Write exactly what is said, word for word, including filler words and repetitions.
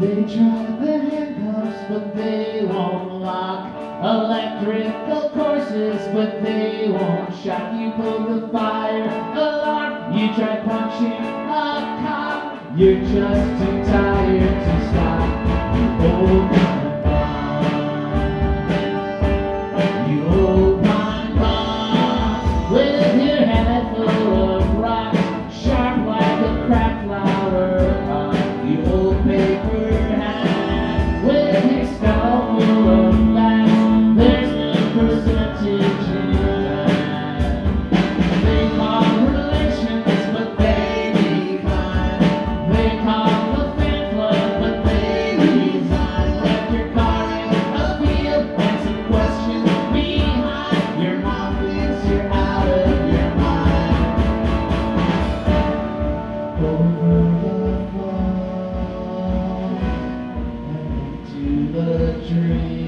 They try the handcuffs, but they won't lock. Electrical courses, but they won't shock. You pull the fire alarm, you try punching a cop. You're just too tired to stop. You old pine bomb. You old pine bomb. With your head full of rocks, sharp like a cracked flower pot. You old paper hat with your skull full of glass. There's no percentage in that. They call relations, but they decline. They call the fan club, but they resign. Left your car in a field and some questions behind. Your mom thinks you're out of your mind. Over the fall and into the dream.